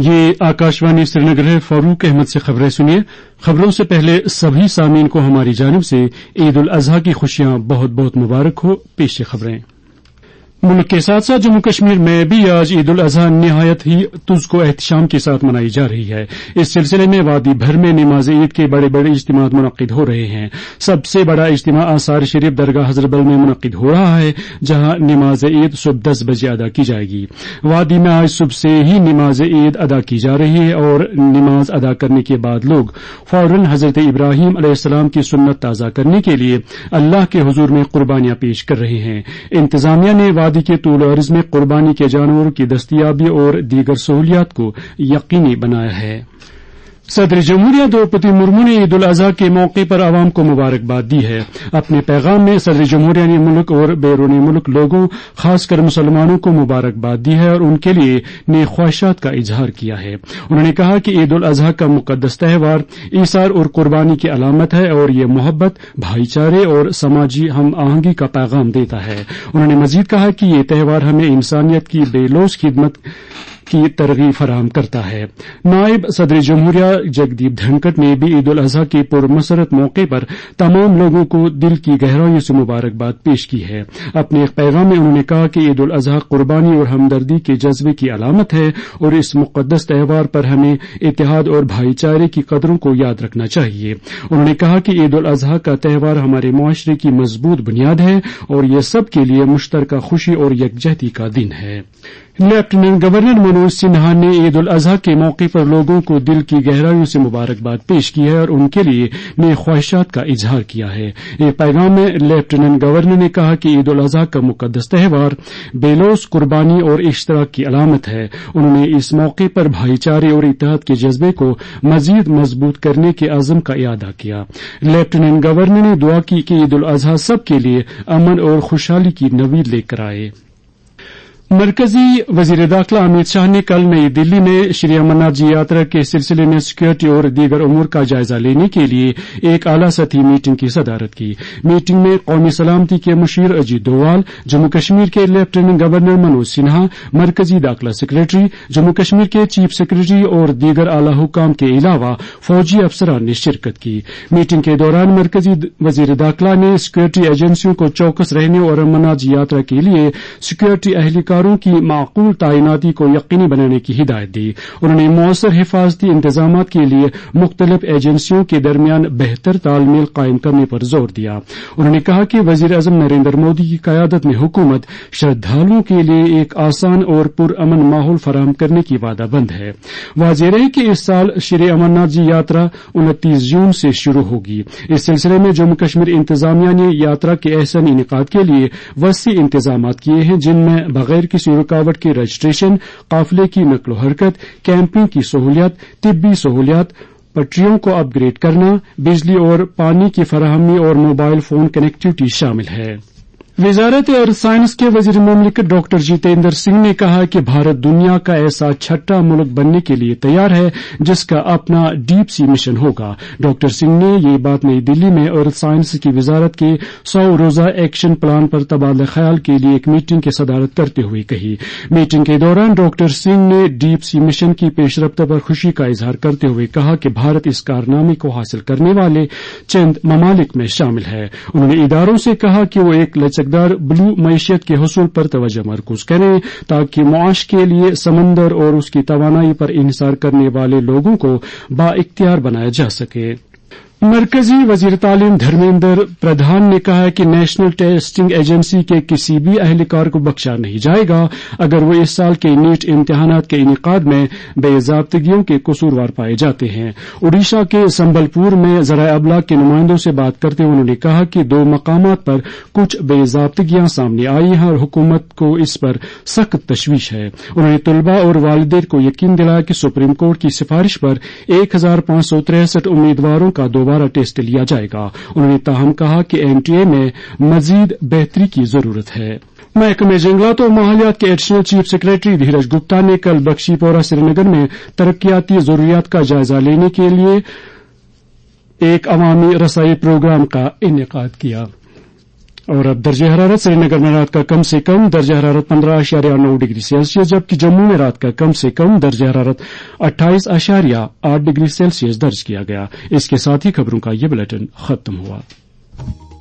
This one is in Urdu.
یہ آکاشوانی سری نگر ہے. فاروق احمد سے خبریں سنیے. خبروں سے پہلے سبھی سامعین کو ہماری جانب سے عید الاضحیٰ کی خوشیاں بہت بہت مبارک ہو. پیش خبریں. ملک کے ساتھ ساتھ جموں کشمیر میں بھی آج عید الاضحیٰ نہایت ہی تزک و احتشام کے ساتھ منائی جا رہی ہے. اس سلسلے میں وادی بھر میں نماز عید کے بڑے بڑے اجتماعات منعقد ہو رہے ہیں. سب سے بڑا اجتماع آثار شریف درگاہ حضرت بل میں منعقد ہو رہا ہے، جہاں نماز عید صبح 10 بجے ادا کی جائے گی. وادی میں آج صبح سے ہی نماز عید ادا کی جا رہی ہے اور نماز ادا کرنے کے بعد لوگ فوراً حضرت ابراہیم علیہ السلام کی سنت تازہ کرنے کے لیے اللہ کے حضور میں قربانیاں پیش کر رہے ہیں. انتظامیہ نے وادی کے طول و عرض میں قربانی کے جانوروں کی دستیابی اور دیگر سہولیات کو یقینی بنایا ہے. صدر جمہوریہ द्रौपदी مرمو نے عید الاضحیٰ کے موقع پر عوام کو مبارکباد دی ہے. اپنے پیغام میں صدر جمہوریہ نے ملک اور بیرون ملک لوگوں خاص کر مسلمانوں کو مبارکباد دی ہے اور ان کے لیے نیک خواہشات کا اظہار کیا ہے. انہوں نے کہا کہ عید الاضحیٰ کا مقدس تہوار ایثار اور قربانی کی علامت ہے اور یہ محبت، بھائی چارے اور سماجی ہم آہنگی کا پیغام دیتا ہے. انہوں نے مزید کہا کہ یہ تہوار ہمیں انسانیت کی بے لوث خدمت کی ترغیب فراہم کرتا ہے. نائب صدر جمہوریہ جگدیپ دھنکڑ نے بھی عید الاضحیٰ کے پرمسرت موقع پر تمام لوگوں کو دل کی گہرائیوں سے مبارکباد پیش کی ہے. اپنے ایک پیغام میں انہوں نے کہا کہ عید الاضحیٰ قربانی اور ہمدردی کے جذبے کی علامت ہے اور اس مقدس تہوار پر ہمیں اتحاد اور بھائی چارے کی قدروں کو یاد رکھنا چاہیے. انہوں نے کہا کہ عید الاضحیٰ کا تہوار ہمارے معاشرے کی مضبوط بنیاد ہے اور یہ سب کے لیے مشترکہ خوشی اور یکجہتی کا دن ہے. لیفٹیننٹ گورنر منوج سنہا نے عید الاضحیٰ کے موقع پر لوگوں کو دل کی گہرائیوں سے مبارکباد پیش کی ہے اور ان کے لیے نیک خواہشات کا اظہار کیا ہے. ایک پیغام میں لیفٹیننٹ گورنر نے کہا کہ عید الاضحیٰ کا مقدس تہوار بے لوث قربانی اور اشتراک کی علامت ہے. انہوں نے اس موقع پر بھائی چارے اور اتحاد کے جذبے کو مزید مضبوط کرنے کے عزم کا اعادہ کیا. لیفٹیننٹ گورنر نے دعا کی کہ عید الاضحیٰ سب کے لیے امن اور خوشحالی کی نوید لے کر آئے. مرکزی وزیر داخلہ امت شاہ نے کل نئی دلی میں شری امرناتھ جی یاترا کے سلسلے میں سیکورٹی اور دیگر امور کا جائزہ لینے کے لیے ایک اعلی سطحی میٹنگ کی صدارت کی. میٹنگ میں قومی سلامتی کے مشیر اجیت ڈووال، جموں کشمیر کے لیفٹیننٹ گورنر منوج سنہا، مرکزی داخلہ سیکریٹری، جموں کشمیر کے چیف سیکریٹری اور دیگر اعلی حکام کے علاوہ فوجی افسران نے شرکت کی. میٹنگ کے دوران مرکزی وزیر داخلہ نے سیکورٹی ایجنسیوں کو چوکس رہنے اور امرناتھ جی یاترا کے لیے سیکورٹی اہلکاروں کی معقول تعیناتی کو یقینی بنانے کی ہدایت دی. انہوں نے مؤثر حفاظتی انتظامات کے لیے مختلف ایجنسیوں کے درمیان بہتر تال میل قائم کرنے پر زور دیا. انہوں نے کہا کہ وزیر اعظم نریندر مودی کی قیادت میں حکومت شردھالوؤں کے لیے ایک آسان اور پرامن ماحول فراہم کرنے کی وعدہ بند ہے. واضح رہے کہ اس سال شری امرناتھ جی یاترا 29 جون سے شروع ہوگی. اس سلسلے میں جموں کشمیر انتظامیہ نے یاترا کے احسن انعقاد کے لیے وسیع انتظامات کیے ہیں، جن میں بغیر کسی رکاوٹ کے رجسٹریشن، قافلے کی نقل و حرکت، کیمپنگ کی سہولیات، طبی سہولیات، پٹریوں کو اپ گریڈ کرنا، بجلی اور پانی کی فراہمی اور موبائل فون کنیکٹیوٹی شامل ہے. وزارت ارتھ سائنس کے وزیر مملکت ڈاکٹر جتیندر سنگھ نے کہا کہ بھارت دنیا کا ایسا چھٹا ملک بننے کے لیے تیار ہے جس کا اپنا ڈیپ سی مشن ہوگا. ڈاکٹر سنگھ نے یہ بات نئی دلی میں ارتھ سائنس کی وزارت کے 100 روزہ ایکشن پلان پر تبادلہ خیال کے لیے ایک میٹنگ کی صدارت کرتے ہوئے کہی. میٹنگ کے دوران ڈاکٹر سنگھ نے ڈیپ سی مشن کی پیش رفت پر خوشی کا اظہار کرتے ہوئے کہا کہ بھارت اس کارنامے کو حاصل کرنے والے چند ممالک میں شامل ہے. انہوں نے اداروں سے کہا کہ وہ ایک لچکدار بلو معیشت کے حصول پر توجہ مرکوز کریں تاکہ معاش کے لیے سمندر اور اس کی توانائی پر انحصار کرنے والے لوگوں کو بااختیار بنایا جا سکے. مرکزی وزیر تعلیم دھرمیندر پردھان نے کہا کہ نیشنل ٹیسٹنگ ایجنسی کے کسی بھی اہلکار کو بخشا نہیں جائے گا اگر وہ اس سال کے نیٹ امتحانات کے انعقاد میں بے ضابطگیوں کے قصوروار پائے جاتے ہیں. اڈیشہ کے سمبل پور میں ذرائع ابلاغ کے نمائندوں سے بات کرتے ہوئے انہوں نے کہا کہ 2 مقامات پر کچھ بے ضابطگیاں سامنے آئی ہیں اور حکومت کو اس پر سخت تشویش ہے. انہوں نے طلباء اور والدین کو یقین دلایا کہ سپریم کورٹ کی سفارش پر 1563 امیدواروں کا دوبارہ ٹیسٹ لیا جائے گا. انہوں نے تاہم کہا کہ NTA میں مزید بہتری کی ضرورت ہے. محکمہ جنگلات و ماحولیات کے additional chief secretary Dheeraj Gupta نے کل بخشی پورہ سری نگر میں ترقیاتی ضروریات کا جائزہ لینے کے لیے ایک عوامی رسائی پروگرام کا انعقاد کیا. और अब दर्जा हरारत श्रीनगर में रात का कम से कम दर्जा हरारत 15.9 डिग्री सेल्सियस, जबकि जम्मू में रात का कम से कम दर्जा हरारत 28.8 डिग्री सेल्सियस दर्ज किया गया। इसके साथ ही खबरों का ये बुलेटिन खत्म हुआ।